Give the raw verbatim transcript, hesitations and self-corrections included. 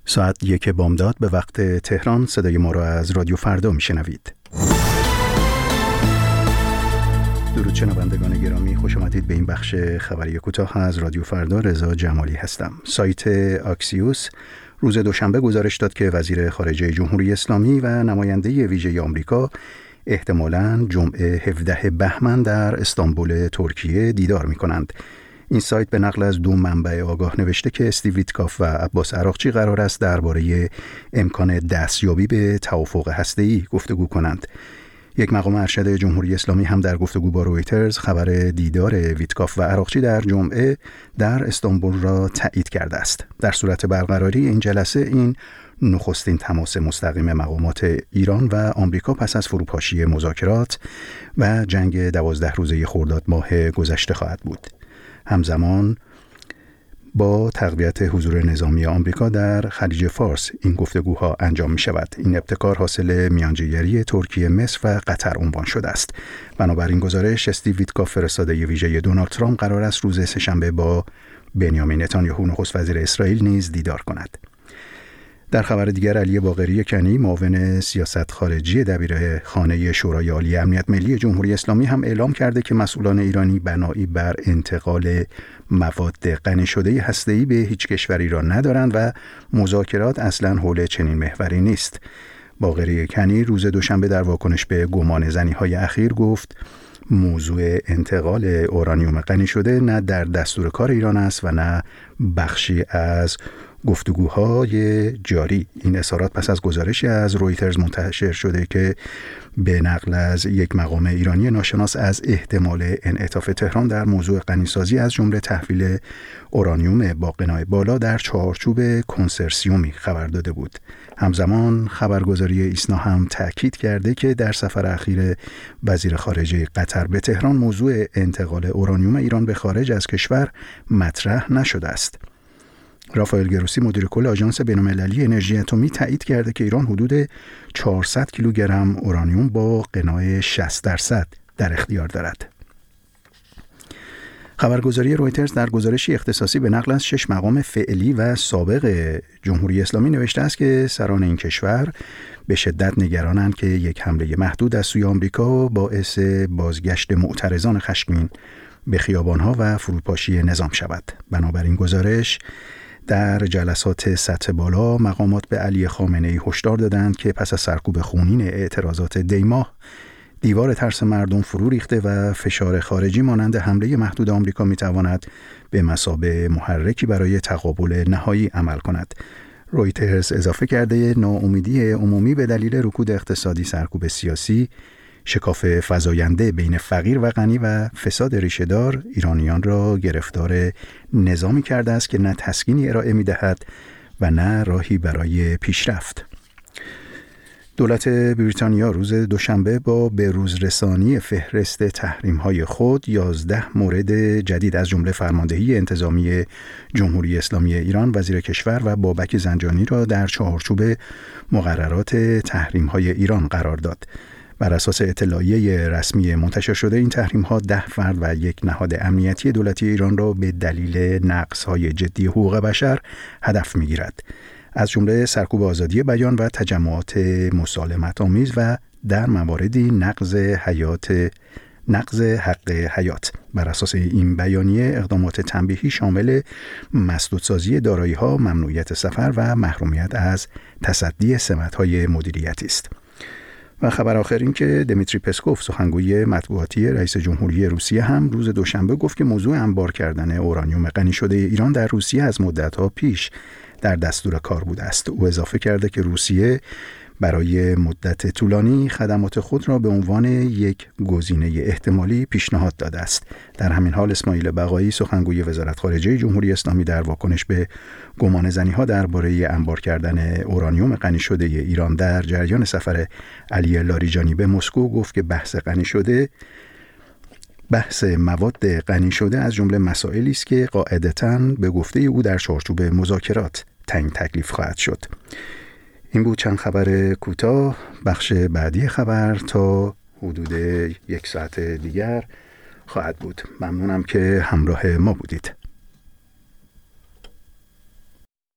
ساعت یک بامداد به وقت تهران. صدای ما را از رادیو فردا میشنوید. درود شنوندگان گرامی، خوش آمدید به این بخش خبری کوتاه از رادیو فردا. رضا جمالی هستم. سایت آکسیوس روز دوشنبه گزارش داد که وزیر خارجه جمهوری اسلامی و نماینده ویژه آمریکا احتمالاً جمعه هفدهم بهمن در استانبول ترکیه دیدار می‌کنند. این سایت به نقل از دو منبع آگاه نوشته که استیو ویتکاف و عباس عراقچی قرار است درباره امکان دستیابی به توافق هسته‌ای گفتگو کنند. یک مقام ارشد جمهوری اسلامی هم در گفتگو با رویترز خبر دیدار ویتکاف و عراقچی در جمعه در استانبول را تایید کرده است. در صورت برقراری این جلسه این نخستین تماس مستقیم مقامات ایران و آمریکا پس از فروپاشی مذاکرات و جنگ دوازده روزه خرداد ماه گذشته خواهد بود. همزمان با تقویت حضور نظامی آمریکا در خلیج فارس این گفتگوها انجام می شود. این ابتکار حاصل میانجیگری ترکیه، مصر و قطر عنوان شده است. بنابراین گزارش استیو ویتکاف فرستاده ویژه دونالد ترامپ قرار است روز سه‌شنبه با بنیامین نتانیاهو نخست وزیر اسرائیل نیز دیدار کند. در خبر دیگر، علی باقری کنی معاون سیاست خارجی دبیرخانه شورای عالی امنیت ملی جمهوری اسلامی هم اعلام کرده که مسئولان ایرانی بنایی بر انتقال مواد غنی شده هسته‌ای به هیچ کشوری را ندارند و مذاکرات اصلاً حول چنین محوری نیست. باقری کنی روز دوشنبه در واکنش به گمان زنی‌های اخیر گفت موضوع انتقال اورانیوم غنی شده نه در دستور کار ایران است و نه بخشی از گفتگوهای جاری. این اظهارات پس از گزارشی از رویترز منتشر شده که به نقل از یک مقام ایرانی ناشناس از احتمال انعطاف تهران در موضوع غنیسازی از جمله تحویل اورانیوم با غنای بالا در چارچوب کنسرسیومی خبر داده بود. همزمان خبرگزاری ایسنا هم تأکید کرده که در سفر اخیر وزیر خارجه قطر به تهران موضوع انتقال اورانیوم ایران به خارج از کشور مطرح نشده است. رافائل گروسی مدیر کل آژانس بین‌المللی انرژی اتمی تایید کرده که ایران حدود چهارصد کیلوگرم اورانیوم با غنای شصت درصد در اختیار دارد. خبرگزاری رویترز در گزارشی اختصاصی به نقل از شش مقام فعلی و سابق جمهوری اسلامی نوشته است که سران این کشور به شدت نگرانند که یک حمله محدود از سوی آمریکا باعث بازگشت معترضان خشمگین به خیابانها و فروپاشی نظام شود. بنابراین گزارش در جلسات سطح بالا مقامات به علی خامنه‌ای هشدار دادند که پس از سرکوب خونین اعتراضات دیماه دیوار ترس مردم فرو ریخته و فشار خارجی مانند حمله محدود آمریکا میتواند به مثابه محرکی برای تقابل نهایی عمل کند. رویترز اضافه کرده ناامیدی عمومی به دلیل رکود اقتصادی، سرکوب سیاسی، شکاف فزاینده بین فقیر و غنی و فساد ریشه‌دار ایرانیان را گرفتار نظامی کرده است که نه تسکینی ارائه می‌دهد و نه راهی برای پیشرفت. دولت بریتانیا روز دوشنبه با بروز رسانی فهرست تحریم‌های خود یازده مورد جدید از جمله فرماندهی انتظامی جمهوری اسلامی ایران، وزیر کشور و بابک زنجانی را در چارچوب مقررات تحریم‌های ایران قرار داد. بر اساس اطلاعیه رسمی منتشر شده این تحریم‌ها ده فرد و یک نهاد امنیتی دولتی ایران را به دلیل نقض‌های جدی حقوق بشر هدف می‌گیرد، از جمله سرکوب آزادی بیان و تجمعات مسالمت‌آمیز و در مواردی نقض حیات نقض حق حیات. بر اساس این بیانیه اقدامات تنبیهی شامل مسدودسازی دارایی‌ها، ممنوعیت سفر و محرومیت از تصدی سمت‌های مدیریتی است. و خبر آخر این که دمیتری پسکوف سخنگوی مطبوعاتی رئیس جمهوری روسیه هم روز دوشنبه گفت که موضوع انبار کردن اورانیوم غنی شده ایران در روسیه از مدت‌ها پیش در دستور کار بوده است. او اضافه کرده که روسیه برای مدت طولانی خدمات خود را به عنوان یک گزینه احتمالی پیشنهاد داده است. در همین حال اسماعیل بقایی سخنگوی وزارت خارجه جمهوری اسلامی در واکنش به گمان زنی‌ها درباره انبار کردن اورانیوم غنی شده ایران در جریان سفر علی لاریجانی به مسکو گفت که بحث غنی شده بحث مواد غنی شده از جمله مسائلی است که قاعدتاً به گفته او در چارچوب مذاکرات تعیین تکلیف خواهد شد. این بود چند خبر کوتاه. بخش بعدی خبر تا حدود یک ساعت دیگر خواهد بود. ممنونم که همراه ما بودید.